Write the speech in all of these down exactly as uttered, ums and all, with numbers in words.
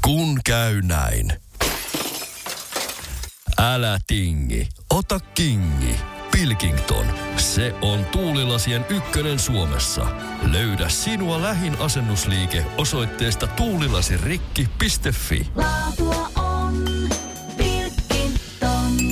Kun käy näin. Älä tingi, ota kingi. Pilkington, se on tuulilasien ykkönen Suomessa. Löydä sinua lähin asennusliike osoitteesta tuulilasirikki piste fi. Laatua on Pilkington.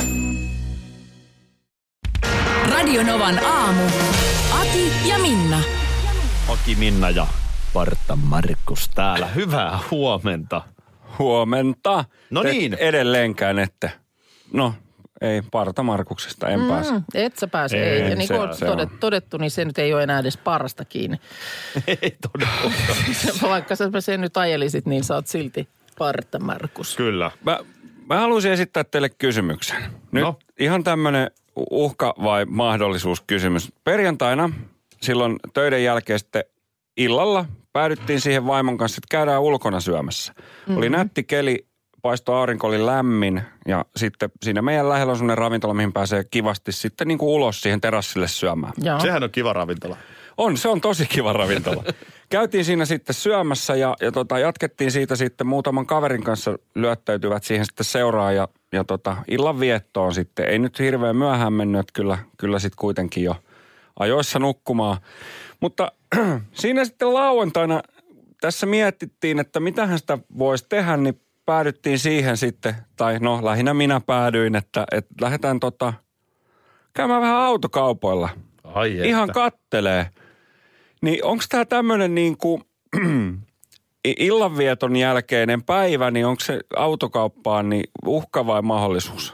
Radionovan aamu. Ati ja Minna. Aki, Minna ja Parta Markus täällä. Hyvää huomenta. Huomenta. No Te niin. Edelleenkään ette. No, ei Parta Markuksesta, en mm, pääse. Et sä pääse, ei. Ei, Ja niin se- kuin on se todet, on. todettu, niin se nyt ei ole enää edes Parasta kiinni. Ei todella. Vaikka sä sen nyt ajelisit, niin sä oot silti Parta Markus. Kyllä. Mä, mä haluaisin esittää teille kysymyksen. Nyt No. ihan tämmönen uhka vai mahdollisuuskysymys. Perjantaina, silloin töiden jälkeen sitten illalla päädyttiin siihen vaimon kanssa, että käydään ulkona syömässä. Mm-hmm. Oli nätti keli, paistoi aurinko, oli lämmin ja sitten siinä meidän lähellä on semmoinen ravintola, mihin pääsee kivasti sitten niin kuin ulos siihen terassille syömään. Joo. Sehän on kiva ravintola. On, se on tosi kiva ravintola. Käytiin siinä sitten syömässä ja, ja tota, jatkettiin siitä sitten muutaman kaverin kanssa lyöttäytyvät siihen sitten seuraan ja, ja tota, illan viettoon sitten. Ei nyt hirveän myöhään mennyt, että kyllä, kyllä sitten kuitenkin jo ajoissa nukkumaan. Mutta siinä sitten lauantaina tässä mietittiin, että mitähän sitä voisi tehdä, niin päädyttiin siihen sitten, tai no lähinnä minä päädyin, että, että lähdetään tota, käymään vähän autokaupoilla. Ai että. Ihan kattelee. Niin onko tämä tämmöinen niin kuin illanvieton jälkeinen päivä, niin onko se autokauppaan niin uhka vai mahdollisuus?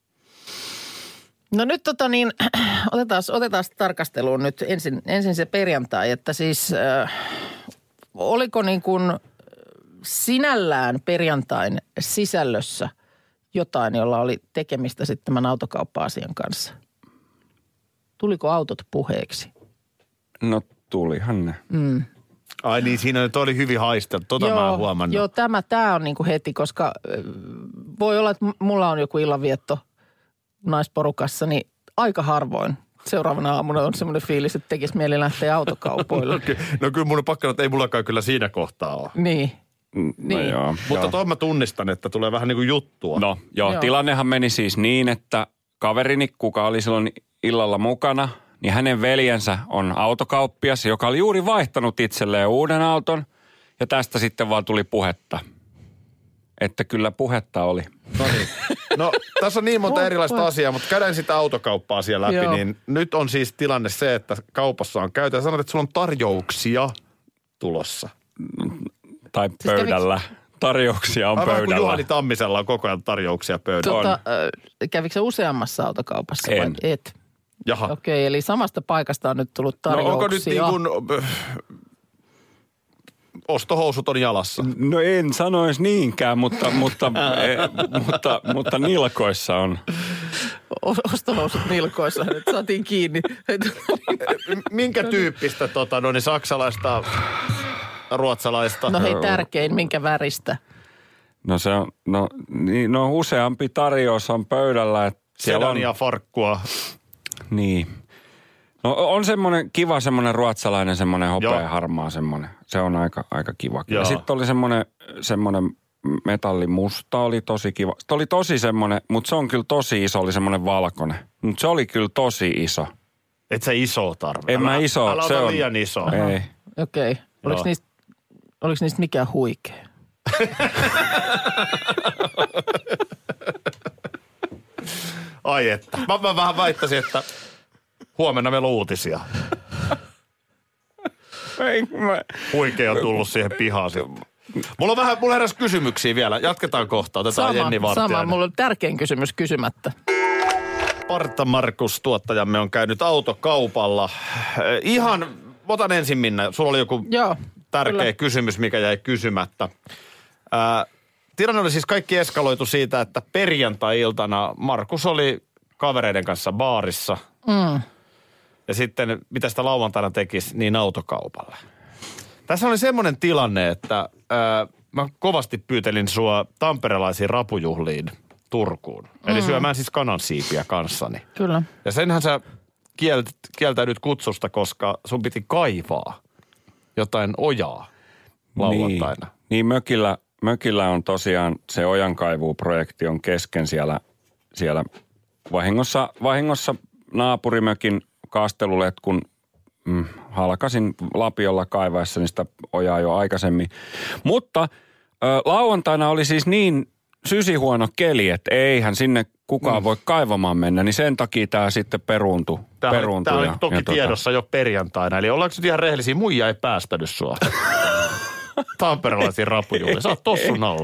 No nyt tota niin, otetaan, otetaan tarkasteluun nyt ensin, ensin se perjantai, että siis äh, oliko niin kuin sinällään perjantain sisällössä jotain, jolla oli tekemistä sitten tämän autokauppa-asian kanssa? Tuliko autot puheeksi? No tulihan ne. Mm. Ai niin, siinä nyt oli hyvin haisteltu. Tota mä en huomannut. Joo, tämä, tämä on niin kuin heti, koska ö, voi olla, että mulla on joku illanvietto naisporukassa, niin aika harvoin seuraavana aamuna on semmoinen fiilis, että tekisi mieli lähteä autokaupoille. Okay. No kyllä mun on pakko, että ei mullakaan kyllä siinä kohtaa ole. Niin. No Niin. joo. Mutta joo. tuon mä tunnistan, että tulee vähän niin kuin juttua. No joo, Joo. tilannehan meni siis niin, että kaverini, kuka oli silloin illalla mukana, niin hänen veljensä on autokauppias, joka oli juuri vaihtanut itselleen uuden auton. Ja tästä sitten vaan tuli puhetta. Että kyllä puhetta oli. No niin. No tässä on niin monta erilaista asiaa, mutta käydään sitä autokauppaa siellä läpi. Joo. Niin nyt on siis tilanne se, että kaupassa on käyty ja sanot, että sulla on tarjouksia tulossa. Tai pöydällä. Tarjouksia on Aivan kuin pöydällä. Juhani Tammisella on koko ajan tarjouksia pöydällä. Tota, ö, kävikö se useammassa autokaupassa vai En. et? Jaha. Okei, eli samasta paikasta on nyt tullut No tarjouksia. onko nyt niin kuin äh, ostohousut on jalassa? No en sanoisi niinkään, mutta, mutta, e, mutta, mutta nilkoissa on. O- Ostohousut nilkoissa, nyt saatiin kiinni. Minkä tyyppistä tota, no niin saksalaista, ruotsalaista? No hei, tärkein, minkä väristä? No se on, no, niin, no useampi tarjous on pöydällä. Että siellä on, Sedania, farkkua. niin. No on semmoinen kiva semmoinen ruotsalainen semmoinen hopeaharmaa semmoinen. Se on aika, aika kiva. Ja Joo. sitten oli semmoinen, semmoinen metallimusta oli tosi kiva. Sitten oli tosi semmoinen, mutta se on kyllä tosi iso, oli semmoinen valkoinen. Mutta se oli kyllä tosi iso. Et sä iso tarvitse. En mä Älä- iso, Älä se ota on- liian iso. Ei. Okei, oliko Joo. niistä, oliko niistä mikään huikea? Ai että. Mä, mä vähän väittäisin, että huomenna meillä on uutisia. Ei, mä... Huikea on tullut siihen pihaan sitten. Mulla on vähän, mulla heräsi kysymyksiä vielä. Jatketaan kohta. Otetaan Jenni Sama, Vartiainen. sama. Mulla on tärkein kysymys kysymättä. Parta Markus, tuottajamme, on käynyt autokaupalla. Eh, Ihan, otan ensin Minna. Sulla oli joku Joo, tärkeä kyllä. kysymys, mikä jäi kysymättä. Ää, tilanne oli siis kaikki eskaloitu siitä, että perjantai-iltana Markus oli kavereiden kanssa baarissa. Mm. Ja sitten, mitä sitä lauantaina tekisi, niin autokaupalle. Tässä oli semmoinen tilanne, että ää, mä kovasti pyytelin sua tamperelaisiin rapujuhliin Turkuun. Eli syömään siis kanansiipiä kanssani. Kyllä. Ja senhän sä kielt, kieltäydyt kutsusta, koska sun piti kaivaa jotain ojaa lauantaina. Niin, niin mökillä, mökillä on tosiaan se ojankaivuuprojekti on kesken siellä, siellä vahingossa, vahingossa naapurimökin kasteluletkun mm, halkasin lapiolla kaivaessa sitä ojaa jo aikaisemmin. Mutta ö, lauantaina oli siis niin sysihuono keli, että eihän sinne kukaan mm. voi kaivamaan mennä, niin sen takia tämä sitten peruuntui. Tämä peruuntui oli, ja, oli toki ja tiedossa tota... jo perjantaina, eli ollaanko nyt ihan rehellisiä, muija ei päästänyt sua. Tamperelaisiin rapujuhliin, sä oot tossun alla.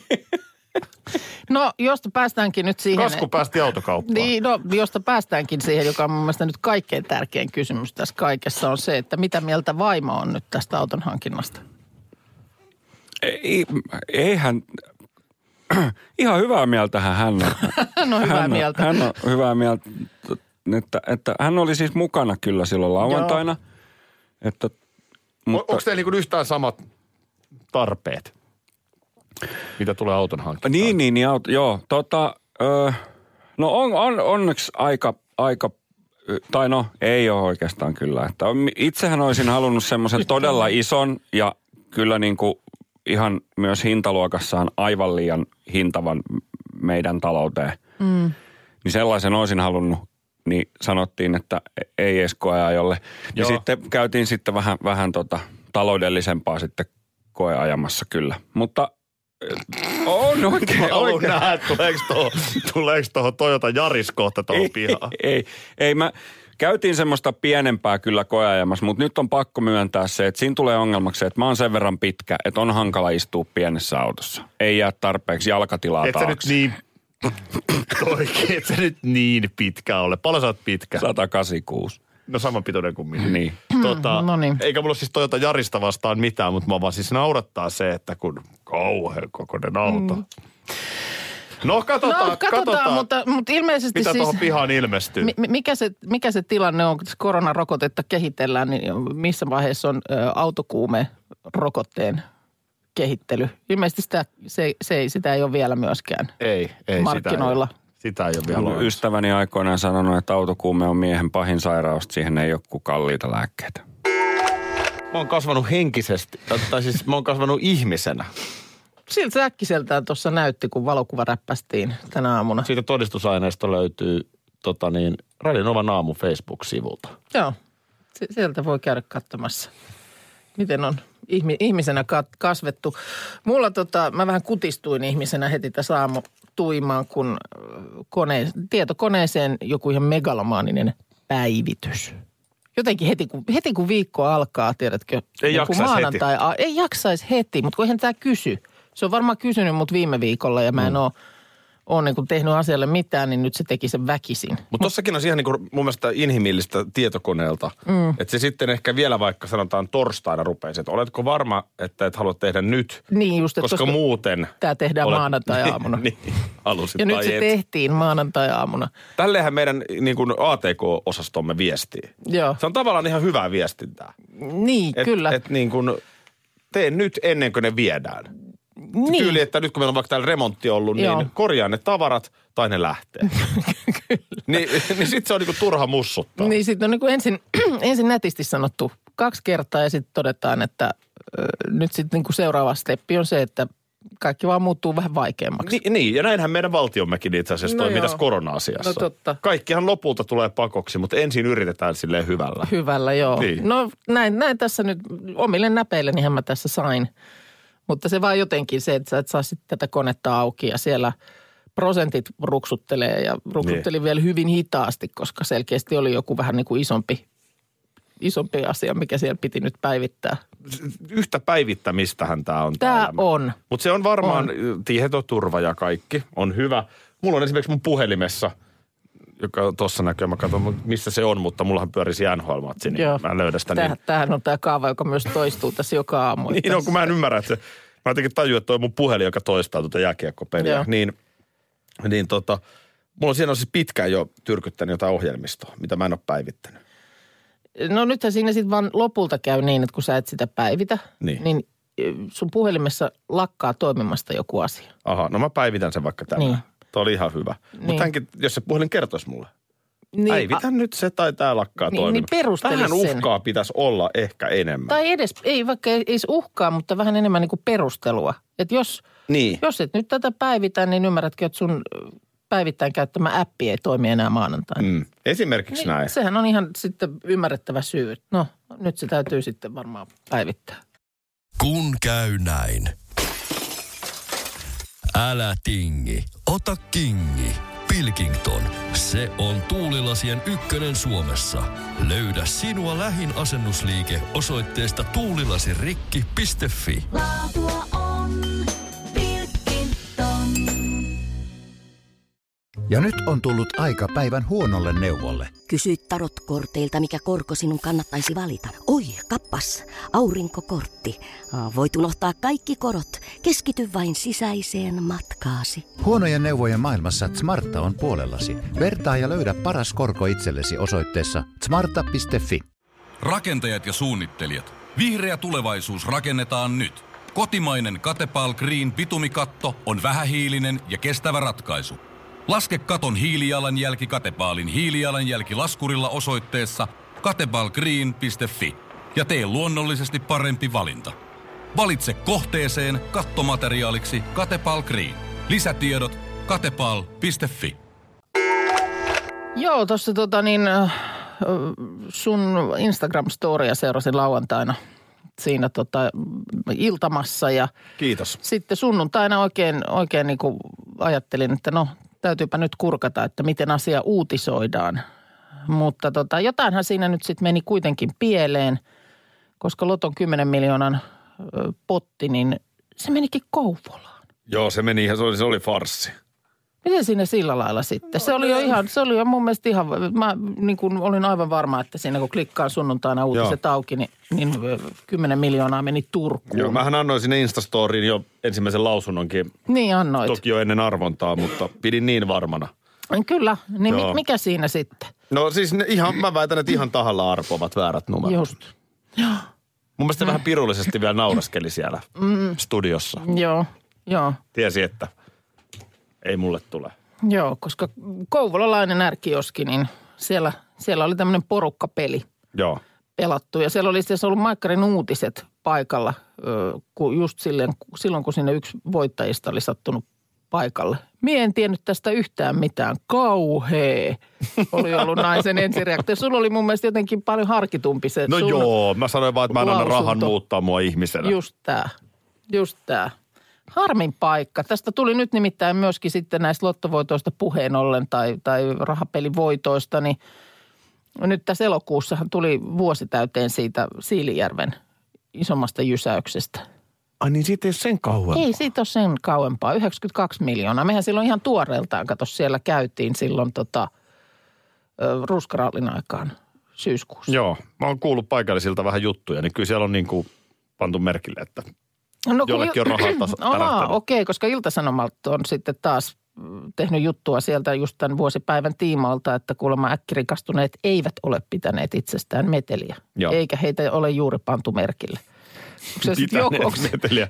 No, josta päästäänkin nyt siihen... Kasku päästi autokauppaan. Niin, no, josta päästäänkin siihen, joka on mun mielestä nyt kaikkein tärkein kysymys tässä kaikessa, on se, että mitä mieltä vaimo on nyt tästä auton hankinnasta? Ei, eihän... Ihan hyvää mieltähän hän on. Hän on hyvää hän mieltä. On, hän on hyvää mieltä, että, että hän oli siis mukana kyllä silloin lauantaina. Että, mutta... Onko teillä niin yhtään samat tarpeet, mitä tulee auton hankintaan? Niin, niin, niin auto, joo. Tota, ö, no on, on onneksi aika, aika, tai no ei ole oikeastaan kyllä. Että itsehän olisin halunnut semmoisen todella ison ja kyllä niin kuin ihan myös hintaluokassaan aivan liian hintavan meidän talouteen. Mm. Niin sellaisen olisin halunnut, niin sanottiin, että ei edes koeajolle. Ja sitten käytiin sitten vähän, vähän tota taloudellisempaa sitten koeajamassa kyllä. Mutta on oikein. Mä haluan nähdä, tuleeko tuohon, tuleeko tuohon Toyota Yaris kohta tuohon pihaan. Ei, ei, ei mä... Käytiin semmoista pienempää kyllä koeajamassa, mutta nyt on pakko myöntää se, että siinä tulee ongelmaksi se, että mä oon sen verran pitkä, että on hankala istua pienessä autossa. Ei jää tarpeeksi jalkatilaa et taakse. Sä nyt niin, oikein, et sä nyt niin pitkä ole. Paljon sä oot pitkä? sata kahdeksankymmentäkuusi. No saman pitoinen kuin minä. Niin. Tota, no niin. Eikä mulla siis Toyota Yarista vastaan mitään, mutta mä vaan siis naurattaa se, että kun kauhean kokoinen auto. Mm. No katsotaan, no, katsotaan, katsotaan. Mutta, mutta ilmeisesti mitä siis... tuohon pihaan ilmestyy? Mikä se, mikä se tilanne on, kun koronarokotetta kehitellään, niin missä vaiheessa on ä, autokuume rokotteen kehittely? Ilmeisesti sitä, se, se ei, sitä ei ole vielä myöskään ei, ei, markkinoilla. Sitä ei, sitä ei ole vielä. Ystäväni aikoinaan sanonut, että autokuume on miehen pahin sairaus, siihen ei ole kuin kalliita lääkkeitä. Mä oon kasvanut henkisesti, tai siis mä oon kasvanut ihmisenä. Siltä se äkkiseltään tuossa näytti, kun valokuva räppästiin tänä aamuna. Siitä todistusaineisto löytyy tota niin, Radio Novan aamu Facebook-sivulta. Joo, sieltä voi käydä katsomassa, miten on ihmisenä kasvettu. Mulla tota, mä vähän kutistuin ihmisenä heti tässä aamu tuimaan, kun kone, tietokoneeseen joku ihan megalomaaninen päivitys. Jotenkin heti kun, heti kun viikko alkaa, tiedätkö? Ei jaksaisi heti. A, ei jaksaisi heti, mutta kun eihän tämä kysy. Se on varmaan kysynyt mut viime viikolla ja mä en mm. ole, ole niin kuin tehnyt asialle mitään, niin nyt se teki sen väkisin. Mutta tossakin on ihan niin kuin mun mielestä inhimillistä tietokoneelta. Mm. Että se sitten ehkä vielä vaikka sanotaan torstaina rupeisi, että oletko varma, että et halua tehdä nyt? Niin just, koska, koska muuten... Tämä tehdään olet, maanantai-aamuna. niin, halusit ja nyt tai se et. tehtiin maanantai-aamuna. Tälleenhän meidän niin kuin A T K-osastomme viestii. Joo. Se on tavallaan ihan hyvää viestintää. Niin, et, kyllä. Että niin kuin tee nyt ennen kuin ne viedään. Niin. Tyyli, että nyt kun meillä on vaikka täällä remontti ollut, Joo. niin korjaa ne tavarat tai ne lähtee. Kyllä. Ni, niin sit se on niinku turha mussuttaa. Niin sit on niinku ensin, ensin nätisti sanottu kaksi kertaa ja sitten todetaan, että ö, nyt sitten niinku seuraava steppi on se, että kaikki vaan muuttuu vähän vaikeammaksi. Ni, niin, ja näinhän meidän valtiommekin itse asiassa no toimii tässä korona-asiassa. No totta. Kaikkihan lopulta tulee pakoksi, mutta ensin yritetään silleen hyvällä. Hyvällä, joo. Niin. No näin, näin tässä nyt, omille näpeillenihän mä tässä sain. Mutta se vaan jotenkin se, että sä et saa sitten tätä konetta auki ja siellä prosentit ruksuttelee ja ruksutteli niin. vielä hyvin hitaasti, koska selkeästi oli joku vähän niin kuin isompi, isompi asia, mikä siellä piti nyt päivittää. Yhtä päivittämistähän tämä on. Tämä on. Mutta se on varmaan on. Tietoturva ja kaikki on hyvä. Mulla on esimerkiksi mun puhelimessa, joka tuossa näkyy, mä katson missä se on, mutta mullahan pyörisi N H L-matsi, niin Joo. mä en löydä sitä. Täh, niin. Tämähän on tämä kaava, joka myös toistuu tässä joka aamu. Niin on, kun mä en ymmärrä, että se, mä jotenkin tajuin, että toi mun puhelin, joka toistaa tuota jääkiekkopeliä. Joo. Niin, niin tota, mulla on siinä siis pitkään jo tyrkyttänyt jotain ohjelmistoa, mitä mä en ole päivittänyt. No nythän siinä sitten vaan lopulta käy niin, että kun sä et sitä päivitä, niin, niin sun puhelimessa lakkaa toimimasta joku asia. Aha, no mä päivitän sen vaikka tänään. Niin. Tuo oli ihan hyvä. Niin. Mutta tämänkin, jos se puhelin kertoisi mulle. Niin, Päivitä a- nyt se tai tää lakkaa Niin, toimimaan. niin perusteli Tähän sen. uhkaa pitäisi olla ehkä enemmän. Tai edes, ei vaikka ei edes uhkaa, mutta vähän enemmän niin kuin perustelua. Että jos, Niin. jos et nyt tätä päivitä, niin ymmärrätkö, että sun päivittäin käyttämä appi ei toimi enää maanantaina. Mm. Esimerkiksi Niin, näin. sehän on ihan sitten ymmärrettävä syy. No, nyt se täytyy sitten varmaan päivittää. Kun käy näin. Älä tingi, ota kingi. Pilkington, se on tuulilasien ykkönen Suomessa. Löydä sinua lähin asennusliike osoitteesta tuulilasirikki piste fi. Laatua on Pilkington. Ja nyt on tullut aika päivän huonolle neuvolle. Kysy tarotkorteilta, mikä korko sinun kannattaisi valita. Oi, kappas, aurinkokortti. Voit unohtaa kaikki korot. Keskity vain sisäiseen matkaasi. Huonojen neuvojen maailmassa Smarta on puolellasi. Vertaa ja löydä paras korko itsellesi osoitteessa smarta piste fi. Rakentajat ja suunnittelijat. Vihreä tulevaisuus rakennetaan nyt. Kotimainen Katepal Green bitumikatto on vähähiilinen ja kestävä ratkaisu. Laske katon hiilijalanjälki Katepalin hiilijalanjälkilaskurilla osoitteessa katepalgreen piste fi ja tee luonnollisesti parempi valinta. Valitse kohteeseen kattomateriaaliksi Katepal Green. Lisätiedot katepal piste fi. Joo, tuossa tota niin, äh, sun Instagram-storia seurasin lauantaina siinä tota, iltamassa ja Kiitos. sitten sunnuntaina oikein, oikein niin kuin ajattelin, että no täytyypä nyt kurkata, että miten asia uutisoidaan. Mutta tota, jotainhan siinä nyt sitten meni kuitenkin pieleen, koska Loton kymmenen miljoonan ö, potti, niin se menikin Kouvolaan. Joo, se meni ihan, se oli, se oli farssi. Miten siinä sillä lailla sitten? Se oli jo ihan, se oli jo mun mielestä ihan, mä niin kuin olin aivan varma, että siinä kun klikkaan sunnuntaina uutiset Joo. auki, niin, niin kymmenen miljoonaa meni Turkuun. Joo, mähän annoin sinne Instastoriin jo ensimmäisen lausunnonkin. Niin annoit. Toki jo ennen arvontaa, mutta pidin niin varmana. Kyllä, niin Joo. mi, mikä siinä sitten? No siis ne ihan, mä väitän, että ihan tahalla arpovat väärät numerot. Just. Mun mielestä vähän pirullisesti vielä nauraskeli siellä mm. studiossa. Joo, joo. Tiesi, että ei mulle tule. Joo, koska kouvolalainen ärkioski, niin siellä, siellä oli tämmöinen porukkapeli Joo. pelattu. Ja siellä oli siis ollut Maikkarin uutiset paikalla, kun just silleen, silloin, kun sinne yksi voittajista oli sattunut paikalle. Mie en tiennyt tästä yhtään mitään. Kauhee oli ollut naisen ensireaktio. Sulla oli mun mielestä jotenkin paljon harkitumpi se No sun joo, mä sanoin vaan, että mä en anna rahan lausunto. muuttaa mua ihmisenä. Just tää, just tää. Harmin paikka. Tästä tuli nyt nimittäin myöskin sitten näistä lottovoitoista puheen ollen tai, tai rahapelivoitoista, niin nyt tässä elokuussahan tuli vuosi täyteen siitä Siilijärven isommasta jysäyksestä. Ai niin siitä ei ole sen kauan. Ei siitä ole sen kauempaa, yhdeksänkymmentäkaksi miljoonaa. Mehän silloin ihan tuoreeltaan, kato siellä käytiin silloin tota, ruskarallin aikaan syyskuussa. Joo, mä oon kuullut paikallisilta vähän juttuja, niin kyllä siellä on niin kuin pantu merkille, että No, jollekin on rahaa tas- Aa, tärähtänyt. okei, okay, koska Ilta-Sanomalta on sitten taas tehnyt juttua sieltä just tämän vuosipäivän tiimoilta, että kuulemma äkkirikastuneet eivät ole pitäneet itsestään meteliä. Joo. Eikä heitä ole juuri pantu merkille. Onko se sitten Pitäneet joku? Onko se- meteliä.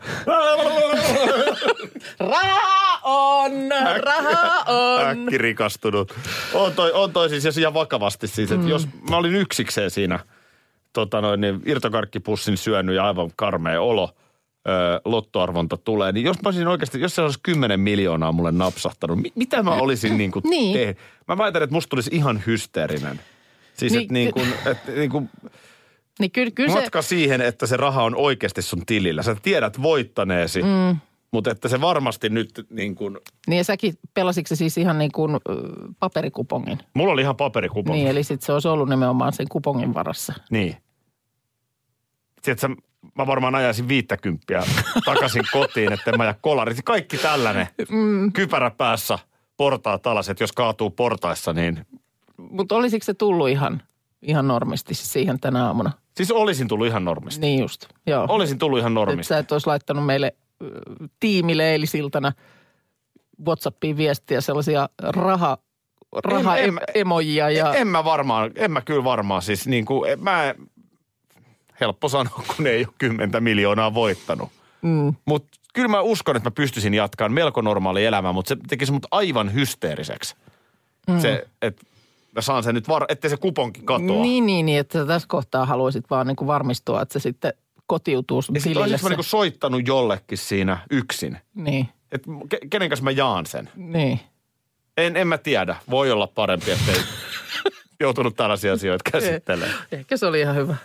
Rahaa on! Rahaa on! Äkkirikastunut. On toi, on toi siis, jos ihan vakavasti siis, että mm. jos mä olin yksikseen siinä tota noin, niin irtokarkkipussin syönyt ja aivan karmea olo, ö, lottoarvonta tulee, niin jos mä olisin oikeasti, jos se olisi kymmenen miljoonaa mulle napsahtanut, mi- mitä mä olisin niin kuin Niin. tehnyt? Mä väitän, että musta tulisi ihan hysteerinen. Siis, Niin, että niin kuin, että niin kuin Niin kyllä, kyllä se, matka siihen, että se raha on oikeasti sun tilillä. Sä tiedät voittaneesi, mm. mutta että se varmasti nyt niin kuin, niin ja säkin pelasitko se siis ihan niin kuin ö, paperikupongin. mulla oli ihan paperikupon. Niin, eli sitten se olisi ollut nimenomaan sen kupongin varassa. Niin. Tiedätkö, mä varmaan ajaisin viittäkymppiä takaisin kotiin, että en mä jää kolarit. Kaikki tällainen mm. kypärä päässä, portaat alas, että jos kaatuu portaissa, niin Mutta olisiko se tullut ihan, ihan normisti siihen tänä aamuna? siis olisin tullut ihan normisti. Niin just, joo. Olisin tullut ihan Että normisti. sä et olisi laittanut meille ö, tiimille eilisiltana WhatsAppiin viestiä sellaisia raha, raha En- em, en- emojia ja... En mä varmaan, en mä kyllä varmaan siis niin kuin, en- mä, helppo sanoa, kun ei ole kymmentä miljoonaa voittanut. Mm. Mutta kyllä mä uskon, että mä pystyisin jatkamaan melko normaali elämää, mutta se tekisi mut aivan hysteeriseksi. Mm. Se, että mä saan sen nyt, var- ettei se kuponkin katoa. Niin, niin, niin, että tässä kohtaa haluaisit vaan niin kuin varmistua, että se sitten kotiutuu sun ja sitten tilille. olisin mä niin soittanut jollekin siinä yksin. Niin. Että ke- kenen kanssa mä jaan sen. Niin. En, en mä tiedä. Voi olla parempi, ettei joutunut tällaisia asioita käsittelemään. Ehkä se oli ihan hyvä.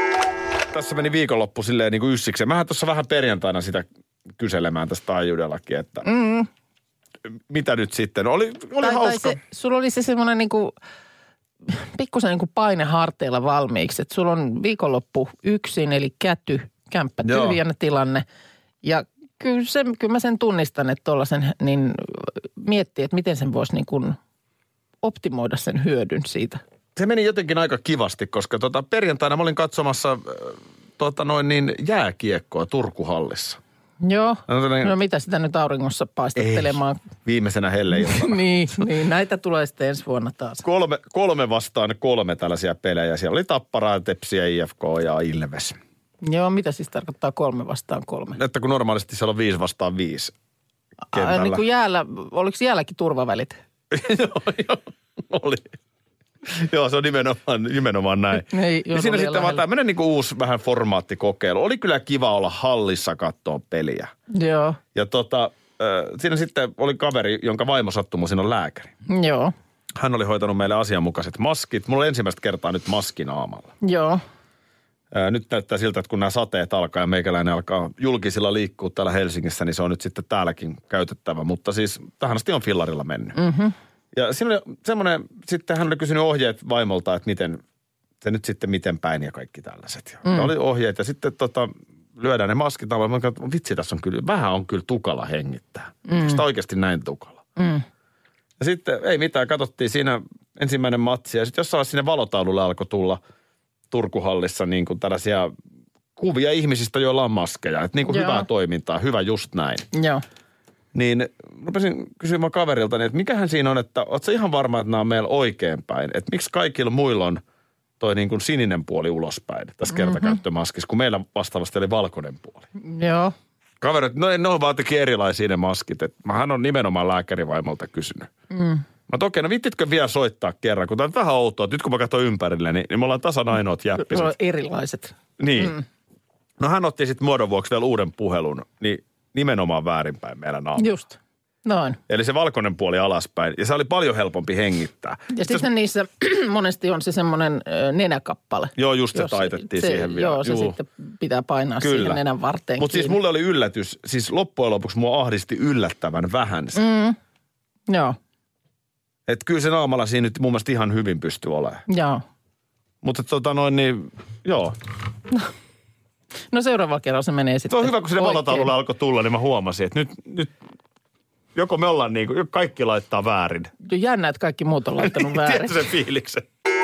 Tässä meni viikonloppu silleen niin kuin yssikseen. Mähän tuossa vähän perjantaina sitä kyselemään tästä taajuudellakin, että mm. mitä nyt sitten? Oli, oli tai, hauska. Tai se, sulla oli se semmoinen niin kuin, pikkusen niin kuin paine harteilla valmiiksi. Että sulla on viikonloppu yksin, eli käty, kämppä tyhjänä tilanne. Ja kyllä, se, kyllä mä sen tunnistan, että tuollaisen niin miettii, että miten sen voisi niin kuin optimoida sen hyödyn siitä. Se meni jotenkin aika kivasti, koska tota, perjantaina mä olin katsomassa äh, tota noin niin jääkiekkoa Turkuhallissa. Joo. No, sellainen... no mitä sitä nyt auringossa paistattelemaan? Ei, viimeisenä helleiltana. niin, niin, näitä tulee sitten ensi vuonna taas. Kolme, kolme vastaan kolme tällaisia pelejä. Siellä oli Tapparaa, Tepsiä, I F K ja Ilves. Joo, mitä siis tarkoittaa kolme vastaan kolme? Että kun normaalisti siellä on viisi vastaan viisi kentällä. A, niin kuin jäällä, oliko jäälläkin turvavälit? joo, joo, oli. Joo, se on nimenomaan, nimenomaan näin. Ei, ja siinä sitten vaan tämmöinen niin kuin uusi vähän formaattikokeilu. Oli kyllä kiva olla hallissa katsoa peliä. Joo. Ja tota, äh, siinä sitten oli kaveri, jonka vaimo sattui siinä on lääkäri. Joo. Hän oli hoitanut meille asianmukaiset maskit. Mulla oli ensimmäistä kertaa nyt maski naamalla. Joo. Äh, nyt näyttää siltä, että kun nämä sateet alkaa ja meikäläinen alkaa julkisilla liikkua täällä Helsingissä, niin se on nyt sitten täälläkin käytettävä. Mutta siis tähän asti on fillarilla mennyt. Mhm. Ja siinä oli semmoinen, sitten hän oli kysynyt ohjeet vaimolta, että miten, se nyt sitten miten päin ja kaikki tällaiset. Ja mm. oli ohjeet ja sitten tota, lyödään ne maskit alle. Mä katsoin, vitsi tässä on kyllä, vähän on kyllä tukala hengittää. Mm. Sitä oikeasti näin tukala. Mm. Ja sitten ei mitään, katsottiin siinä ensimmäinen matsi ja sitten jossain sinne valotaululle alkoi tulla Turkuhallissa niin kuin tällaisia kuvia ihmisistä, joilla on maskeja. Että niin kuin hyvää toimintaa, hyvä just näin. Joo. Niin rupesin kysymään kaverilta, että mikähän siinä on, että ootko ihan varma, että nämä on meillä oikeinpäin? Että miksi kaikilla muilla on toi niin kuin sininen puoli ulospäin tässä kertakäyttömaskissa, kun meillä vastaavasti oli valkoinen puoli. Joo. Kaverit, no ne on vaan jotenkin erilaisia ne maskit. Että mähän on nimenomaan lääkärivaimolta kysynyt. Mm. Mä okei, no vittitkö vielä soittaa kerran, kun tämä on vähän outoa. Että nyt kun mä katson ympärille, niin, niin me ollaan tasan ainoat jäppiset. Me ollaan erilaiset. Niin. Mm. No hän otti sitten muodon vuoksi vielä uuden puhelun, niin nimenomaan väärinpäin meillä naamalla. Just. Noin. Eli se valkoinen puoli alaspäin. Ja se oli paljon helpompi hengittää. Ja sitten sitten niissä monesti on se semmoinen nenäkappale. Joo, just se taitettiin se, siihen vielä. Joo, se Juu. sitten pitää painaa Kyllä. siihen nenän varteen. Mutta siis mulle oli yllätys. Siis loppujen lopuksi mua ahdisti yllättävän vähän se. Mm. Joo. Että kyllä se naamalla siinä nyt mun mielestä ihan hyvin pystyy olemaan. Joo. Mutta tota noin niin, joo. No seuraavalla kerralla se menee sitten. Se on hyvä, kun sinne valotaululle alkoi tulla, niin mä huomasin, että nyt, nyt joko me ollaan niin kuin, kaikki laittaa väärin. Jännä, että kaikki muut on laittanut väärin. Tiedätkö sen fiiliksen?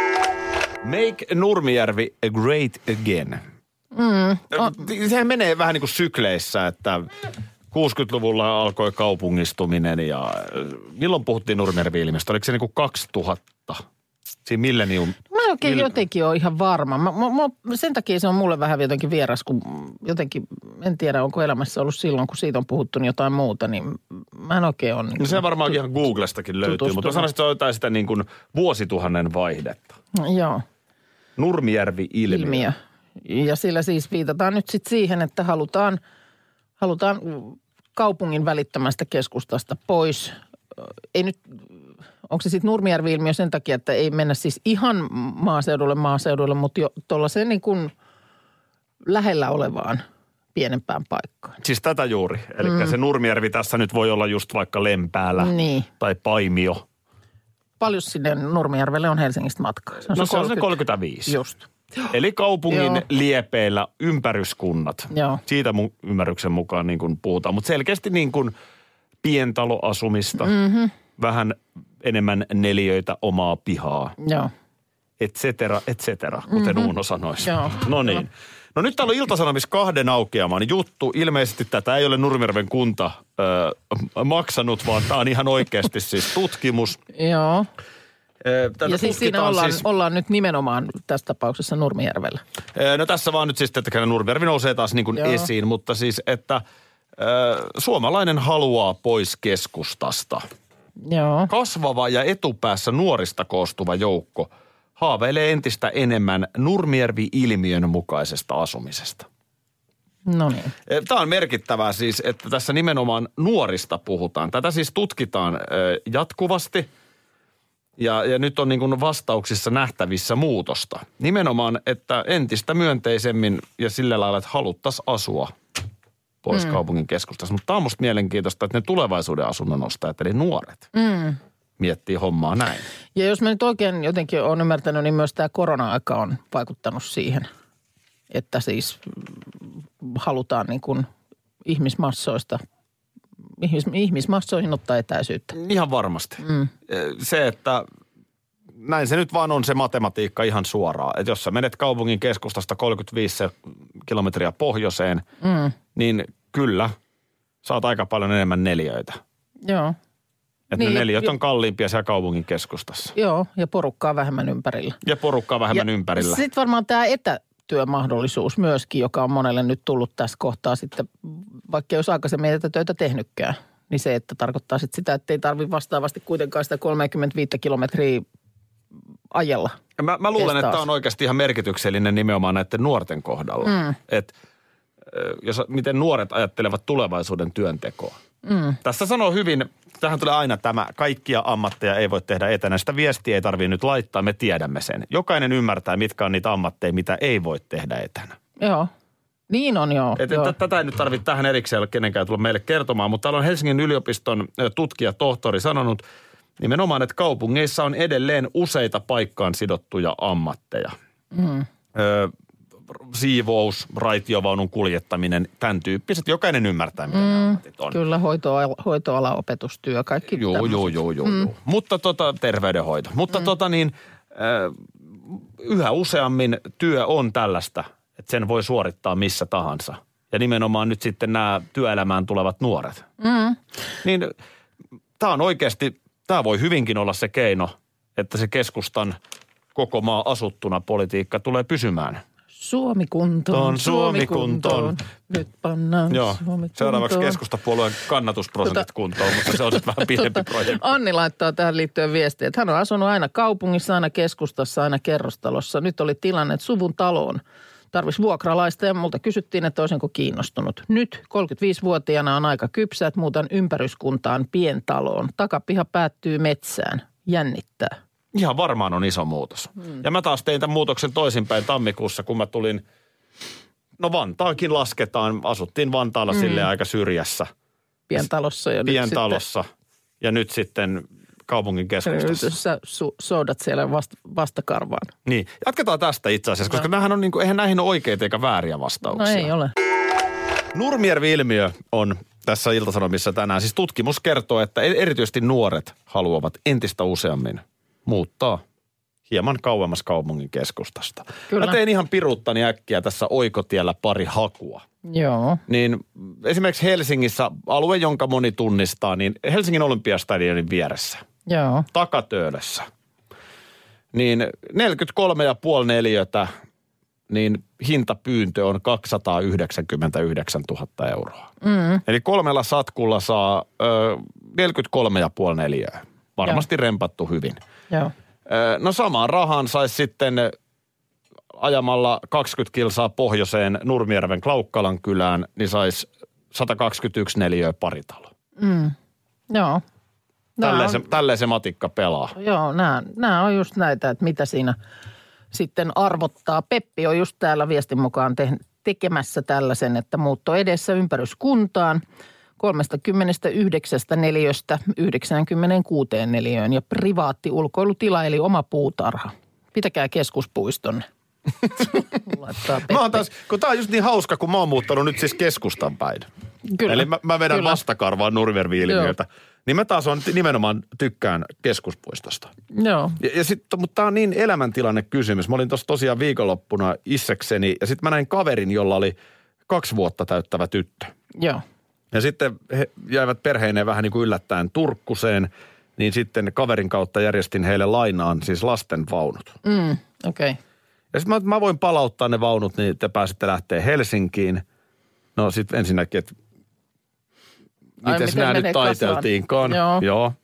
Make Nurmijärvi great again. Mm, on. Sehän menee vähän niin kuin sykleissä, että kuusikymmentäluvulla alkoi kaupungistuminen ja milloin puhuttiin Nurmijärvi-ilmiöstä? Oliko se niin kuin kaksituhatta? Siinä millennium. Mä en oikein Mil... jotenkin ole ihan varma. Mä, mä, mä, sen takia se on mulle vähän jotenkin vieras, kun jotenkin, en tiedä onko elämässä ollut silloin, kun siitä on puhuttu niin jotain muuta, niin mä en oikein ole. Niin no se varmaan tu- ihan Googlestakin löytyy, tutustunut. Mutta mä sanoisin, että se on jotain sitä niin kuin vuosituhannen vaihdetta. No, joo. Nurmijärvi-ilmiö. Ilmiö. Ja sillä siis viitataan nyt sitten siihen, että halutaan, halutaan kaupungin välittömästä keskustasta pois. Ei nyt... Onko se sitten Nurmijärvi-ilmiö sen takia, että ei mennä siis ihan maaseudulle maaseudulle, mutta jo tuollaiseen niin kuin lähellä olevaan pienempään paikkaan. Siis tätä juuri. Eli mm. se Nurmijärvi tässä nyt voi olla just vaikka Lempäällä niin. tai Paimio. Paljon sinne Nurmijärvelle on Helsingistä matkaa? Se on no se, se on se kolmekymmentäviisi. Just. Eli kaupungin Joo. liepeillä ympäryskunnat. Joo. Siitä mun ymmärryksen mukaan niin kuin puhutaan. Mutta selkeästi niin kuin pientaloasumista, mm-hmm. vähän enemmän neliöitä, omaa pihaa. Joo. Et cetera, et cetera, kuten mm-hmm. Uuno sanoisi. Joo. No niin. No nyt täällä on Ilta-Sanomissa kahden aukeamaan juttu. Ilmeisesti tätä ei ole Nurmijärven kunta ö, maksanut, vaan tämä on ihan oikeasti siis tutkimus. Joo. Tätä ja siis siinä ollaan, siis, ollaan nyt nimenomaan tässä tapauksessa Nurmijärvellä. No tässä vaan nyt siis, että Nurmijärvi nousee taas niin kuin esiin, mutta siis, että ö, suomalainen haluaa pois keskustasta. Joo. Kasvava ja etupäässä nuorista koostuva joukko haaveilee entistä enemmän Nurmijärvi-ilmiön mukaisesta asumisesta. No niin. Tämä on merkittävää siis, että tässä nimenomaan nuorista puhutaan. Tätä siis tutkitaan jatkuvasti ja, ja nyt on niin kuin vastauksissa nähtävissä muutosta. Nimenomaan, että entistä myönteisemmin ja sillä lailla, että haluttaisiin asua pois mm. kaupungin keskustassa. Mutta tämä on musta mielenkiintoista, että ne tulevaisuuden asunnon ostajat, eli nuoret, mm. miettii hommaa näin. Ja jos mä nyt oikein jotenkin olen ymmärtänyt, niin myös tämä korona-aika on vaikuttanut siihen, että siis halutaan niin kuin ihmismassoista, ihmis, ihmismassoihin ottaa etäisyyttä. Ihan varmasti. Mm. Se, että näin se nyt vaan on se matematiikka ihan suoraan. Että jos sä menet kaupungin keskustasta kolmekymmentäviisi kilometriä pohjoiseen, mm. niin kyllä saat aika paljon enemmän neliöitä. Joo. Että niin, ne neliöt on kalliimpia siellä kaupungin keskustassa. Joo, ja porukkaa vähemmän ympärillä. Ja porukkaa vähemmän ja ympärillä. Sitten varmaan tämä etätyömahdollisuus myöskin, joka on monelle nyt tullut tässä kohtaa sitten, vaikka jos aikaisemmin etätöitä tehnytkään, niin se, että tarkoittaa sitten sitä, että ei tarvitse vastaavasti kuitenkaan sitä kolmekymmentäviisi kilometriä ajella. Mä, mä luulen, että tämä on oikeasti ihan merkityksellinen nimenomaan näiden nuorten kohdalla. Mm. Että jos, miten nuoret ajattelevat tulevaisuuden työntekoa. Mm. Tässä sanoo hyvin, tähän tulee aina tämä, kaikkia ammatteja ei voi tehdä etänä. Sitä viestiä ei tarvitse nyt laittaa, me tiedämme sen. Jokainen ymmärtää, mitkä on niitä ammatteja, mitä ei voi tehdä etänä. Joo, niin on joo. Et, joo. Tätä ei nyt tarvitse tähän erikseen kenenkään tulla meille kertomaan, mutta täällä on Helsingin yliopiston tutkija, tohtori sanonut nimenomaan, että kaupungeissa on edelleen useita paikkaan sidottuja ammatteja. Mm. Ö, siivous, raitiovaunun kuljettaminen, tämän tyyppiset. Jokainen ymmärtää, mitä mm, nämä ammatit on. Kyllä, hoitoala, hoitoala, opetustyö, kaikki joo, tämmöiset. Joo, joo, joo, mm. joo. Mutta tota, terveydenhoito. Mutta mm. tota niin, yhä useammin työ on tällaista, että sen voi suorittaa missä tahansa. Ja nimenomaan nyt sitten nämä työelämään tulevat nuoret. Mm. Niin tämä on oikeasti, tämä voi hyvinkin olla se keino, että se keskustan koko maa asuttuna politiikka tulee pysymään. Suomi kuntoon, Suomi kuntoon. Nyt pannaan Joo. Suomi kuntoon. Seuraavaksi keskustapuolueen kannatusprosentit tota, kuntoon, mutta se on sitten vähän pidempi tota, projekti. Anni laittaa tähän liittyen viestiä, että hän on asunut aina kaupungissa, aina keskustassa, aina kerrostalossa. Nyt oli tilanne, että suvun taloon tarvisi vuokralaista ja multa kysyttiin, että olisinko kiinnostunut. Nyt kolmekymmentäviisivuotiaana on aika kypsä, että muutan ympäryskuntaan pientaloon. Takapiha päättyy metsään. Jännittää. Ihan varmaan on iso muutos. Hmm. Ja mä taas tein tämän muutoksen toisinpäin tammikuussa, kun mä tulin, no Vantaakin lasketaan, asuttiin Vantaalla hmm. silleen aika syrjässä. Pientalossa ja Pientalossa nyt sitten, ja nyt sitten kaupungin keskustassa. Nyt sä su- soudat siellä vast, vastakarvaan. Niin, jatketaan tästä itse asiassa, koska no. nämähän on niin kuin, eihän näihin ole oikeita eikä vääriä vastauksia. No ei ole. Nurmijärvi-ilmiö on tässä Ilta-Sanomissa tänään. Siis tutkimus kertoo, että erityisesti nuoret haluavat entistä useammin muuttaa hieman kauemmas kaupungin keskustasta. Kyllä. Mä tein ihan piruuttani äkkiä tässä Oikotiellä pari hakua. Joo. Niin esimerkiksi Helsingissä, alue jonka moni tunnistaa, niin Helsingin Olympiastadionin vieressä. Joo. Takatöölössä. Niin neljäkymmentäkolme pilkku viisi neliötä, niin hintapyyntö on kaksisataayhdeksänkymmentäyhdeksäntuhatta euroa. Mm. Eli kolmella satkulla saa ö, neljäkymmentäkolme pilkku viisi neliöä. Varmasti Joo. rempattu hyvin. Joo. No samaan rahaan saisi sitten ajamalla kaksikymmentä kilsaa pohjoiseen Nurmijärven Klaukkalan kylään, niin saisi sata kaksikymmentäyksi neliöä paritalo. Mm. Joo. Tälleen, on, se, tälleen se matikka pelaa. Joo, nämä, nämä on just näitä, että mitä siinä sitten arvottaa. Peppi on just täällä viestin mukaan te, tekemässä tällaisen, että muutto edessä ympäryskuntaan kolmekymmentäyhdeksän neliöstä yhdeksänkymmentäkuusi neliöön ja privaatti ulkoilutila eli oma puutarha. Pitäkää keskuspuiston. Mä oon taas, kun tää on just niin hauska, kun mä oon muuttanut nyt siis keskustan päin. Kyllä. Eli mä, mä vedän Kyllä. vastakarvaan Nurmijärvi-ilmiöltä. Niin mä taas on nimenomaan tykkään keskuspuistosta. Joo. Ja, ja sit, mutta tää on niin elämäntilanne kysymys. Mä olin tossa tosiaan viikonloppuna issekseni ja sit mä näin kaverin, jolla oli kaksi vuotta täyttävä tyttö. Joo. Ja sitten he jäivät perheineen vähän niin kuin yllättäen Turkkuseen, niin sitten kaverin kautta järjestin heille lainaan siis lasten vaunut. Mm, okei. Okay. Ja sitten mä, mä voin palauttaa ne vaunut, niin te pääsette lähteä Helsinkiin. No sitten ensinnäkin, että miten sinä nyt taiteltiinkaan. Joo. Joo.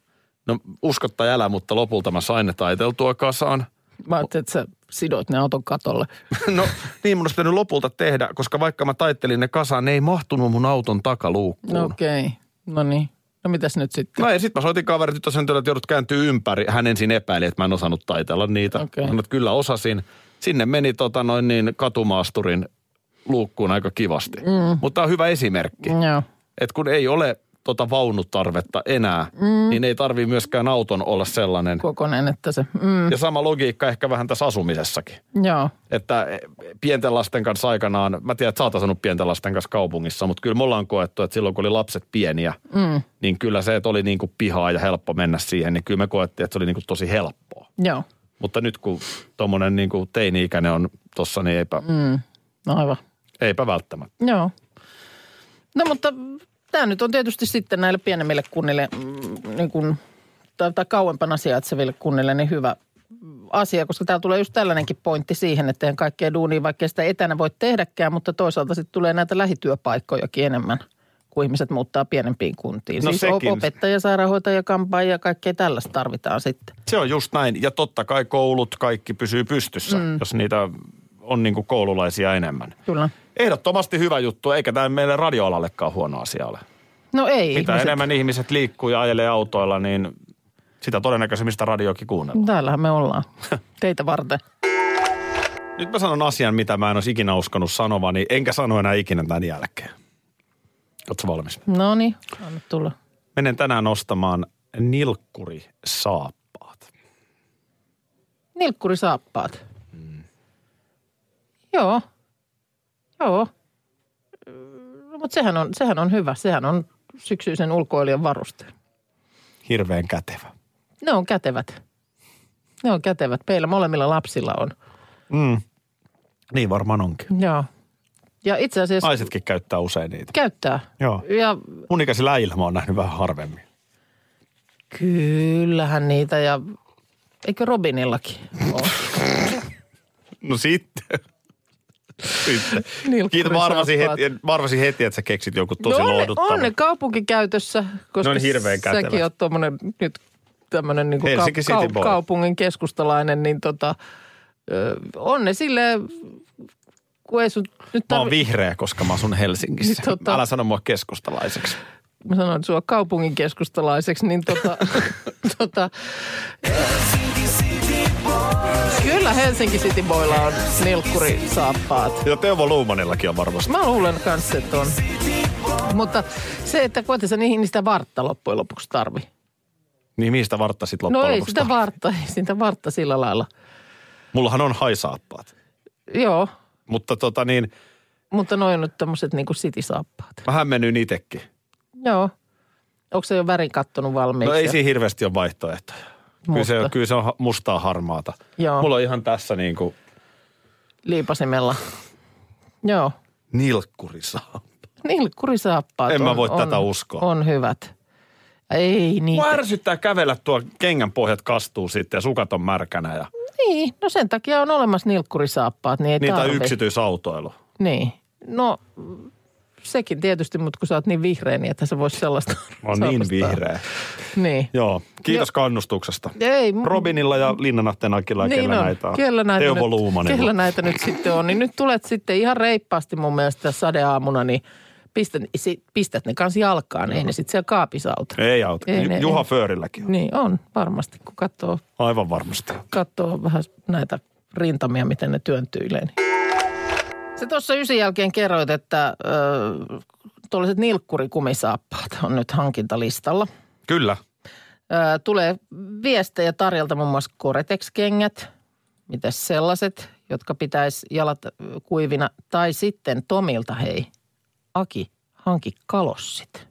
No uskot tai älä, mutta lopulta mä sain ne taiteltua kasaan. Mä ajattelin, että sä sidoit ne auton katolle. No niin mun olisi pitänyt lopulta tehdä, koska vaikka mä taittelin ne kasaan, ne ei mahtunut mun auton takaluukkuun. No okei, okay. No niin. No mitäs nyt sitten? No ei, sit mä soitin kaverit, että sen että joudut kääntyä ympäri. Hän ensin epäili, että mä en osannut taitella niitä. Okay. Mä että kyllä osasin. Sinne meni tota noin niin katumaasturin luukkuun aika kivasti. Mm. Mutta on hyvä esimerkki. Joo. Että kun ei ole tota vaunutarvetta enää, mm. niin ei tarvii myöskään auton olla sellainen. Kokonen, että se. Mm. Ja sama logiikka ehkä vähän tässä asumisessakin. Joo. Että pienten lasten kanssa aikanaan, mä tiedän, että sä oot asunut pienten lasten kanssa kaupungissa, mutta kyllä me ollaan koettu, että silloin kun oli lapset pieniä, mm. niin kyllä se, että oli niin kuin pihaa ja helppo mennä siihen, niin kyllä me koettiin, että se oli niin kuin tosi helppoa. Joo. Mutta nyt kun tommonen niin kuin teini-ikäinen on tossa, niin eipä, mm. no aivan. eipä välttämättä. Joo. No mutta tämä nyt on tietysti sitten näille pienemmille kunnille, mm, niin kuin, tai, tai kauempana sijaitseville kunnille, niin hyvä asia, koska täällä tulee just tällainenkin pointti siihen, että eihän kaikkea duunia, vaikka sitä etänä voi tehdäkään, mutta toisaalta sitten tulee näitä lähityöpaikkojakin enemmän, kun ihmiset muuttaa pienempiin kuntiin. No siis sekin. opettaja, sairaanhoitaja, kampaajia ja kaikkea tällaista tarvitaan sitten. Se on just näin. Ja totta kai koulut kaikki pysyy pystyssä, mm. jos niitä on niin kuin koululaisia enemmän. Kyllä. Ehdottomasti hyvä juttu, eikä tämä meille radioalallekaan huono asia ole. No ei. Mitä ihmiset... enemmän ihmiset liikkuu ja ajelee autoilla, niin sitä todennäköisemmin sitä radioakin kuunnellaan. Täällähän me ollaan. Teitä varten. Nyt mä sanon asian, mitä mä en olisi ikinä uskonut sanovani, enkä sano enää ikinä tämän jälkeen. Ootko valmis? No niin, anna tulla. Menen tänään ostamaan nilkkurisaappaat. Nilkkurisaappaat? Hmm. Joo. Joo. No, mutta sehän on, sehän on hyvä. Sehän on syksyisen ulkoilijan varuste. Hirveän kätevä. Ne on kätevät. Ne on kätevät. Meillä molemmilla lapsilla on. Mm. Niin varmaan onkin. Joo. Ja itse asiassa... Naisetkin käyttää usein niitä. Käyttää. Joo. Ja... Mun ikäisillä äijillä mä oon nähnyt vähän harvemmin. Kyllähän niitä ja... Eikö Robinillakin ole? No sitten. Sitten. Kiitos, mä arvasin heti, mä arvasin heti, että sä keksit joku tosi no, lohduttava. On ne kaupunkikäytössä, koska no hirveän kätevät. Säkin oot tommonen nyt tämmönen niin kuin ka- ka- kaupungin keskustalainen, niin tota, ö, on ne silleen, kun ei sun nyt tarvi... Mä oon vihreä, koska mä asun Helsingissä. Niin, tota... Älä sano mua keskustalaiseksi. Mä sanoin sua kaupungin keskustalaiseksi, niin tota... tota Kyllä Helsinki City Boylla on nilkkurisaappaat. Ja Teuvo Luumanillakin on varmasti. Mä luulen kanssa, että on. Mutta se, että koeta sä niihin sitä vartta loppujen lopuksi tarvi. Niin mistä vartta sit loppujen no lopuksi No ei sitä vartta, ei sitä vartta sillä lailla. Mullahan on haisaappaat. Joo. Mutta tota niin... Mutta noin on nyt tämmöiset niinku city-saappaat. Mä hämmennyin itekin. Joo. Onko se jo värin kattonut valmiiksi? No ei siinä hirveästi ole vaihtoehtoja. Kyllä se, kyllä se on mustaa harmaata. Joo. Mulla on ihan tässä niin kuin... Liipasimella. Joo. Nilkkurisaappaat. Nilkkurisaappaat En on, mä voi on, tätä uskoa. On hyvät. Ei niitä. Mua ärsyttää kävellä tuo kengän pohjat kastuu sitten ja sukat on märkänä. Ja... Niin, no sen takia on olemassa nilkkurisaappaat, niin ei Niitä tarvi. on yksityisautoilu. Niin. No sekin tietysti, mutta kun sä oot niin vihreä, niin että sä vois sellaista... Mä oon niin vihreä. Niin. Joo, kiitos jo. kannustuksesta. Ei. Robinilla ja Linnanahtenakilla ja niin kellä on. näitä on. Kellä näitä Teuvo nyt, Luumanilla. Kellä näitä nyt sitten on. Niin nyt tulet sitten ihan reippaasti mun mielestä sadeaamuna, niin pistät, pistät ne kanssa jalkaan. Ei ne sitten siellä kaapissa auta. Ei auta. Ei, ne, Juha ei. Föörilläkin on. Niin on, varmasti, kun katsoo. Aivan varmasti. Katsoo vähän näitä rintamia, miten ne työntyilee. Niin. Se tuossa ysin jälkeen kerroit, että ö, tuollaiset nilkkurikumisaappaat on nyt hankintalistalla. Kyllä. Ö, tulee viestejä tarjolta muun muassa Gore-Tex-kengät. Mitäs sellaiset, jotka pitäisi jalat kuivina. Tai sitten Tomilta, hei, Aki, hanki kalossit.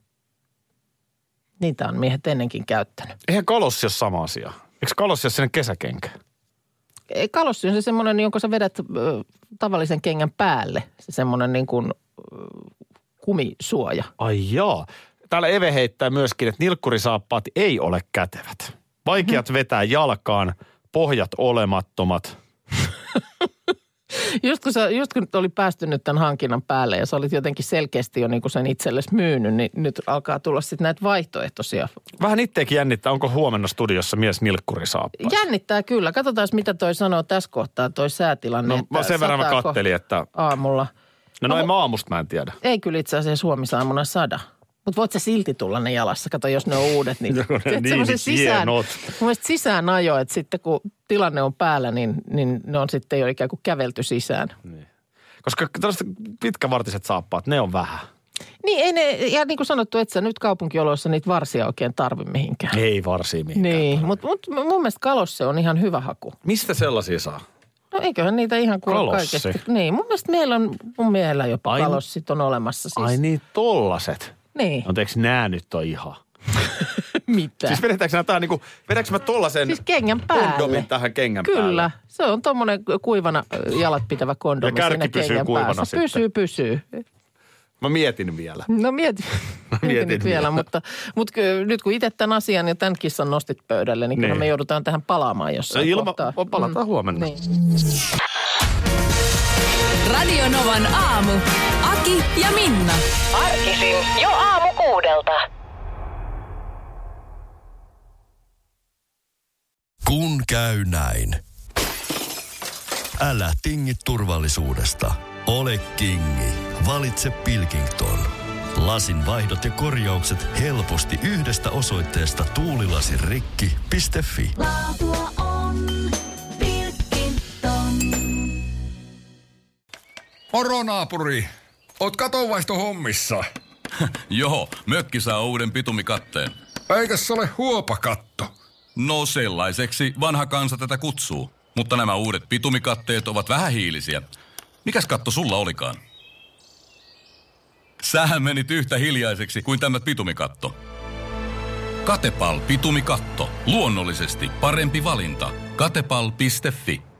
Niitä on miehet ennenkin käyttänyt. Eihän kalossi ole sama asia. Eikö kalossi ole sellainen kesäkenkä? Kalossi on se semmoinen, jonka sä vedät ö, tavallisen kengän päälle. Se semmoinen niin kuin ö, kumisuoja. Ai jaa. Täällä Eve heittää myöskin, että nilkkurisaappaat ei ole kätevät. Vaikeat vetää jalkaan, pohjat olemattomat. Just kun, sä, just kun oli päästy nyt tämän hankinnan päälle ja sä olit jotenkin selkeästi jo niinku sen itsellesi myynyt, niin nyt alkaa tulla sitten näitä vaihtoehtoisia. Vähän itseäkin jännittää, onko huomenna studiossa mies nilkkurisaappaissa? Jännittää kyllä. Katsotaan, mitä toi sanoo tässä kohtaa, toi säätilanne. No sen verran mä kattelin, että... Aamulla. No noin no, aamusta mä en tiedä. Ei kyllä itse asiassa huomisaamuna sada. Mutta voit sä silti tulla ne jalassa. Kato, jos ne on uudet, niin... niin, sisään, mun mielestä sisään ajo, että sitten kun tilanne on päällä, niin, niin ne on sitten jo ikään kuin kävelty sisään. Niin. Koska tällaiset pitkävartiset saappaat, ne on vähän. Niin, ei ne, ja niin kuin sanottu, et sä nyt kaupunkioloissa niitä varsia oikein tarvi mihinkään. Ei varsia mihinkään. Niin, mutta mut, mun mielestä Kalosse on ihan hyvä haku. Mistä sellaisia saa? No eiköhän niitä ihan kuule kaikesta. Niin, mun mielestä meillä on, mun miehellä jopa Ai, Kalossit on olemassa siis. Ai niin, tollaset. Niin. No teekö nää nyt on ihan? Mitä? Siis vedetäänkö nää tähän niinku, vedetäänkö mä tollasen siis kengän päälle. kondomin tähän kengän Kyllä, päälle? Kyllä, se on tommonen kuivana jalat pitävä kondomi. Ja kärki pysyy kuivana päässä. Sitten. Pysyy, pysyy. Mä mietin vielä. No mietin, mietin, mietin vielä, vielä. mutta, mutta nyt kun itse tämän asian ja tämän kissan nostit pöydälle, niin, niin. kyllä me joudutaan tähän palaamaan jossain Ilma, kohtaa. palataan mm. huomenna. Niin. Radio Novan aamu. Aki ja Minna. Arkisin jo aamu kuudelta. Kun käy näin. Älä tingi turvallisuudesta. Ole kingi. Valitse Pilkington. Lasin vaihdot ja korjaukset helposti yhdestä osoitteesta tuulilasirikki piste fi. Laatua on Pilkington. Moro naapuri. Oot katonvaihto hommissa. Joo, mökki saa uuden pitumikatteen. Eikäs se ole huopakatto? No sellaiseksi vanha kansa tätä kutsuu. Mutta nämä uudet pitumikatteet ovat vähähiilisiä. Mikäs katto sulla olikaan? Sähän menit yhtä hiljaiseksi kuin tämä pitumikatto. Katepal pitumikatto. Luonnollisesti parempi valinta. katepal piste fi.